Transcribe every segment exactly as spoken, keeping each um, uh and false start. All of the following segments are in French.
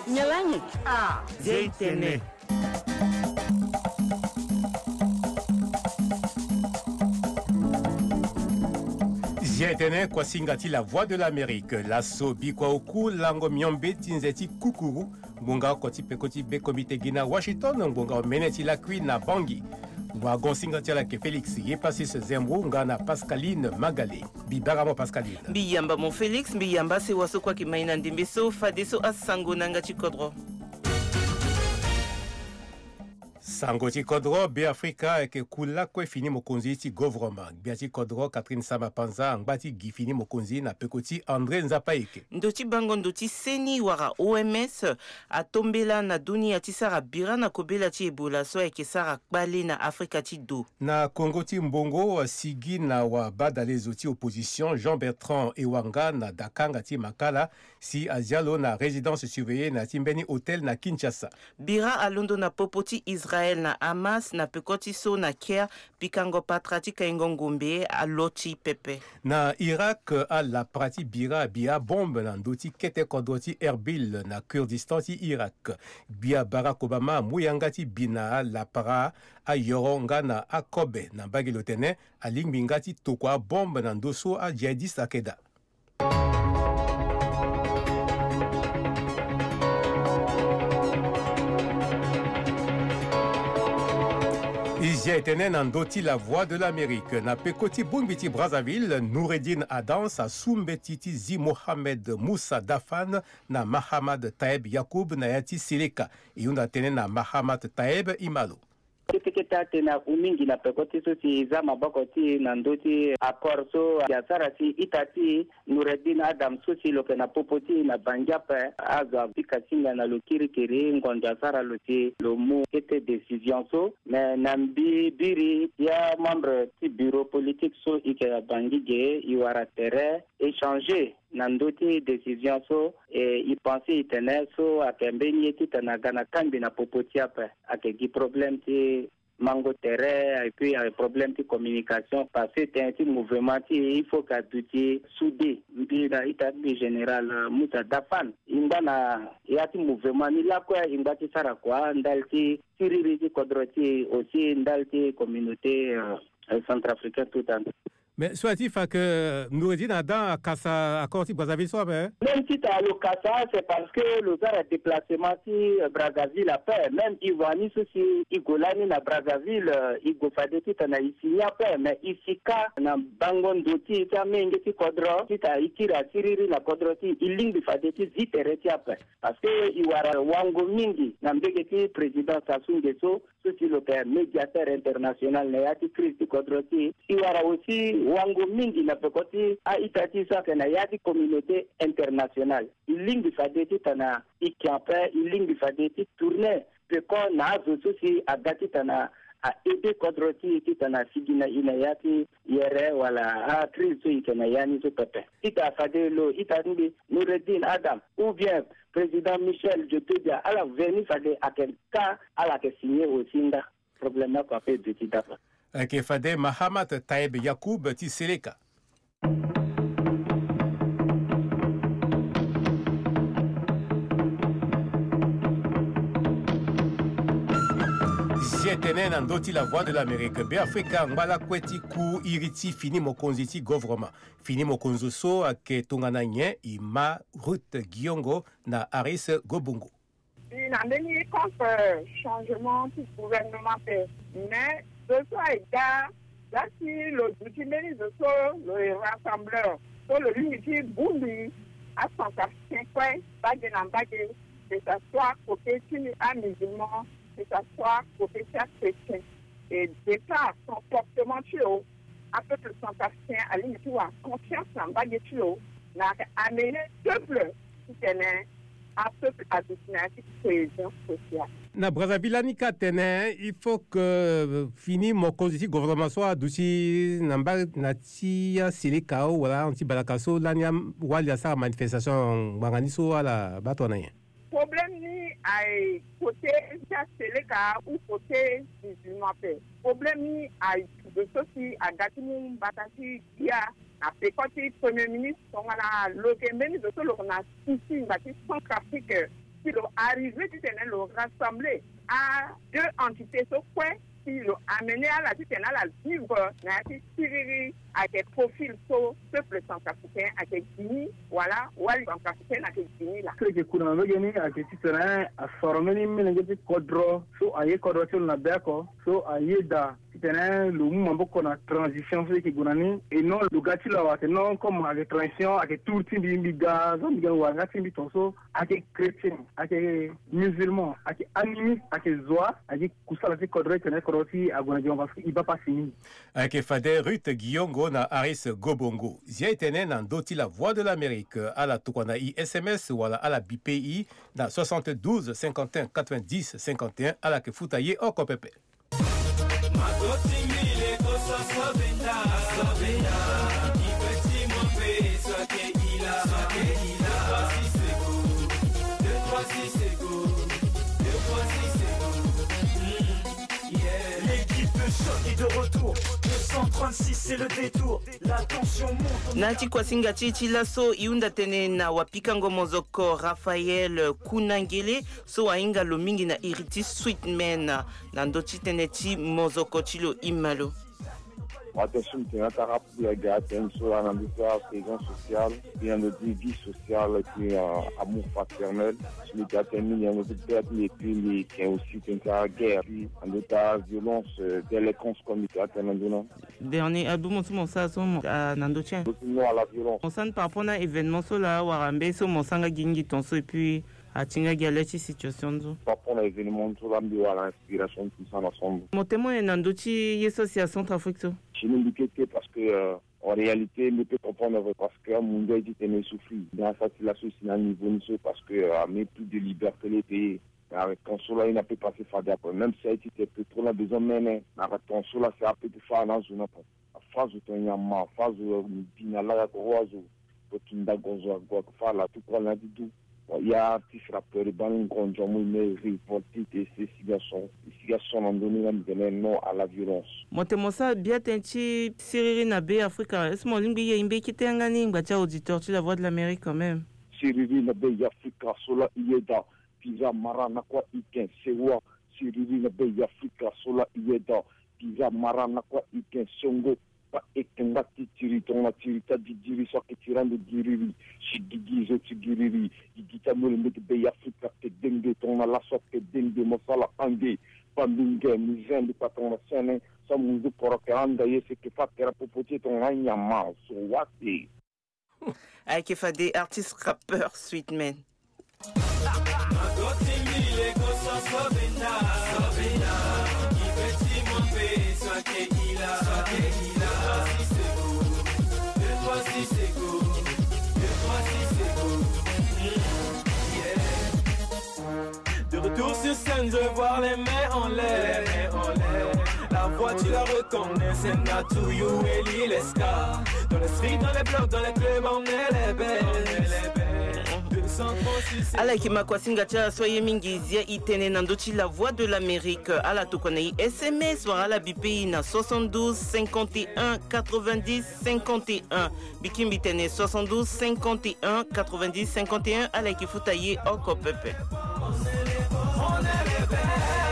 Nyalanyik. Ah, Zaytene. Zaytene kwa singati la voix de l'Amérique. Lasso bikwa oku lango myombe tinzeti kukuru. Mbunga koti pekoti be komite gina Washington. Mbunga meneti la kui na Bangui. Wagon singati la ke Félix Yepasis Zembrou ngana Pascaline Magalé. Bibaramo Pascaline. Biyamba mon Félix, biyamba se waso kwa kimaina ndimbeso fadeso asango nanga chikodro. Sangoti Kodro, Be-Africa, ke kula kwe fini mokonzi ti gouvernement. Biati Kodro, Catherine Samapanza, Ngbati Gifini mokonzi na pekoti André Nzapaike. Ndoti bango ndoti seni wara O M S, atombela na dunia ti sara bira na kobela ti Ebola so eke sara kbale na Afrika ti do. Na Congo ti Mbongo, Sigi na wa badalezo ti opposition, Jean-Bertrand Ewanga na Dakanga ti Makala, si Azialo na résidence surveillée na Timbeni Hotel na Kinshasa. Bira alondo na popoti Israël na Hamas na pekoti so na Kia pikango patrati kaingo ngombe a loti pepe. Na Irak a la prati bira bia bombe na ndoti kete kodoti Erbil na Kurdistan ti Irak. Bia Barack Obama muyangati bina la para a yoronga na Akobe na bagilotene a lingbingati tokwa bombe na ndoso a jihadiste akeda. Zaytene nandoti la voix de l'Amérique. Na pekoti Bumbiti Brazzaville, Noureddin Adam sa Soumbetiti Zi Mohamed Moussa Dafan na Mahamad Taeb Yakoub na Yati Sileka. Iunda tene na Mahamad Taeb Imalo. Tiketa tena umingi na pekoti so si zama bakoti na ndoti akor so yasara si itati Noureddin Adam so si loke na popoti na banjape aza pika singa na lokiri kiri ngonja sara loti lomu kete décision so mais nambi biri ya membre ti bureau politique so ike bangige iwara terrain échanger nandoti décision so et il pensait itene so akembeni titana gana kambi na popoti apa akegi problème ti mango terrain et puis un problème de communication parce que c'est un petit mouvement il faut qu'à douter soudé mbira itabi général Moussa Dafan indana yati mouvement ni la quoi ingati sara quoi ndalti siriri ti kodroti aussi ndalti communauté euh, centrafricaine tout en. Mais soit-il que Noureddin Adam a Kassa accord si Brazzaville soit ben? Même si tu as le Kassa, c'est parce que le gars a déplacement si Brazzaville a fait. Même Ivani si Igolani na Brazzaville, Igofadeti na ici a fait. Mais ici ka na Bangon Doti, tu as menge ti Kodro, si tu as Ikira Siriri na Kodro ti iling di Fadeti zitere ti a fait. Parce que Iwara Wango Mingi, na mbege ti président Sassou Nguesso, ceci le père médiateur international na yati crise ti Kodro ti, Iwara aussi wango mingi na pekoti a itati sa kana yati communauté internationale ilingi fadeti tana ikiampe ilingi fadeti tourner peko na zo susi agati tana a aider kodroti titana sigina ina yati yere wala a crise ikena yani so pepe ita fadelo ita ndi Noureddin Adam ou bien président Michel Djotodia ala veni fade akelka ala ke signer au sinda problème ko pe de titafa ke fade Mahamad Taeb Yakoub ti Seleka. Zaytene nandoti la voix de l'Amérique. Be-Africa ngala kweti ku iriti fini mokonzi ti gouvernement. Fini mokonzo so ke tongana nye ima Ruth Giongo na Aris Gobungo. Il a donné contre changement du gouvernement, mais ce soit égal, là, si le Djoudimeni de ce, le rassembleur, sur le unité Boumbi, à son quartier, bague en bague, que ce soit côté à musulman, que ce soit côté chrétien. Et déjà, son comportement, tu vois, un peu de son quartier, à l'unité ou en confiance en bague, tu vois, n'a amené le peuple qui tenait à peuple à destination cohésion sociale. Na Brazzaville ni katene il faut que fini mon cause gouvernement soit douci namba natia Seleka wala anti balakaso lanya wala sa manifestation banganiso wala batona yen. Problème ni ay côté Seleka ou côté musulman pe. Problème ni ay de ceci à gatimu batati dia après quand le premier ministre on a loqué même de tout on a ici bâti Centrafrique qui l'ont arrivé, tu t'en l'ont rassemblé à deux entités, sauf quoi, qui l'ont amené à la, tu t'en as la vivre, n'as-tu tiré à des profils sur peuple centrafricain, à des Guinée, voilà, ou à centrafricain, à des Guinée, là. Ce que je connais, je à des citoyens, à former, mais les gens codro, so aïe codro sur la béco, so aïe da, citoyens, le mouvement beaucoup de transition, c'est que gounani, et non le gâteau là, que non comme avec transition, avec tout le type de gaz, on ou un gâteau de tonso, avec chrétiens, avec musulmans, avec animistes, avec zoa, avec kusala c'est codro, c'est codro si à gounani, parce qu'il va pas finir. Avec Fadé Ruth Guillongo na Aris Gobongo, zia etene nan doti la voix de l'Amérique à la Tukwana I S M S ou à la, à la B P I dans soixante-douze cinquante et un quatre-vingt-dix cinquante et un à la que foutaye au Kopepe. De retour, deux cent trente-six c'est le détour, la tension monte. Nati Kwasinga Chichi Lasso iunda tene na wapikango mozoko Raphaël Kunangele so ainga lomingi na Iriti Sweetman na ndochi tene chi mozoko chilo imalo. Attention, tu as rappelé la attention à la présence sociale, il y a notre vie sociale, puis amour fraternel. Les gars, il y a notre perte, et puis il y a aussi une guerre, puis la violence, délinquance comme il y a maintenant. Dernier album, mon ça, à Nandochien. Non à la violence. On sent par rapport à l'événement, là, Warambe, so mon sang a gagné ton so, et puis à Tinga Galeti situation. Par rapport à l'événement, tout là, à l'inspiration, tout ça ensemble. Mon témoin est Nandochi, il est association Centrafrique. Je ne dis que parce que, euh, en réalité, ne peut comprendre parce que mon gars dit qu'il souffert. Dans sa situation, c'est un niveau parce que, euh, mais plus de liberté, les pays. Quand cela, il n'a pas passé faire d'après. Même si il était trop là, besoin de mener. Quand cela, c'est un peu de faire dans une autre. La phase où tu as un phase où tu as un oiseau, tu as un oiseau, tu as un tout quoi, là, du tout. Il y a un petit rappeur, il y a un grand jour, mais révolté, et ces garçons, ces garçons ont donné un nom à la violence. Moi, je suis bien tenté, Cyril Nabé, Africa. Est-ce que mon lingue est un peu qui est un gagnant, bah, auditeur, tu la voix de l'Amérique quand même. Cyril Nabé, Africa, Sola, Ieda, Pisa, Maranakwa, Iken, Sewa, Cyril Nabé, Africa, Sola, Ieda, Pisa, Maranakwa, Iken, Songo. Pas ekenga titiri tonga tirita didiri soki tirande diriri shigigi zo tigiriri igita mole mete be Afrika te denge tonga la soke denge mosala ande pandinge mizende patonga sene sa mungu koroke anda yese ke fakera popote tonga nyama so wati Avec Fadé artiste rappeur Sweetman. De retour sur scène, je vois les mains en l'air. La voix tu la reconnais, c'est Natouillou et Lileska. Dans les streets, dans les blocs, dans les clubs, on est les belles. Ala kima kwasinga cha soye mingizia itene nandochi la voix de l'Amérique à la tokonei S M S ou à la B P I na soixante-douze cinquante et un quatre-vingt-dix cinquante et un bikimbi tene soixante-douze cinquante et un quatre-vingt-dix cinquante et un ala kifutaye oko pepe. On est les belles.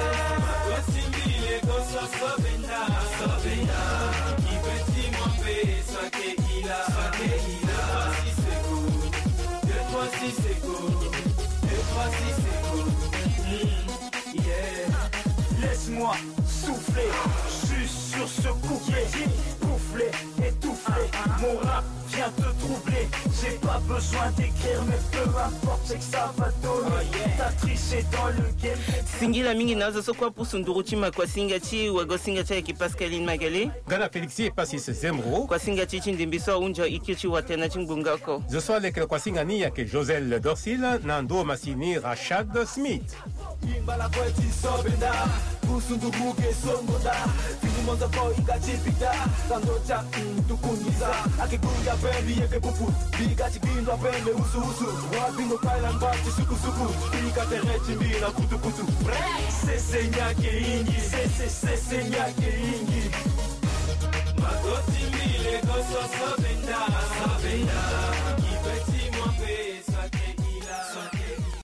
Laisse-moi souffler, juste sur ce couplet, bouffler, étouffler, mon rap vient te troubler, j'ai pas besoin d'écrire mais peu importe c'est que ça va donner, t'as triché dans le game. Singila mingi nazo sokwa pusunduru chima kwa singa chi wago singa cha ki Pascaline Magalé. Gana Félixi Passis Zemro. Kwa singa chi chindimbiso unja ikichi watena chimbungako. Je sois avec le kwa singa ni yake Josel Dorsil, Nando Massini Rachad Smith. Imbala kweti sobenda, kusunduru ke songoda, finimonza ko ikachipita, kandocha tukungiza, akikuya pembi yeke pupu, bigati bindo pembe usu usu, wabingo kaila mbati suku suku, ikaterechi mbina kutu kutu, sese nyake ingi, sese sese nyake ingi. Magoti mile koso sobenda, sobenda,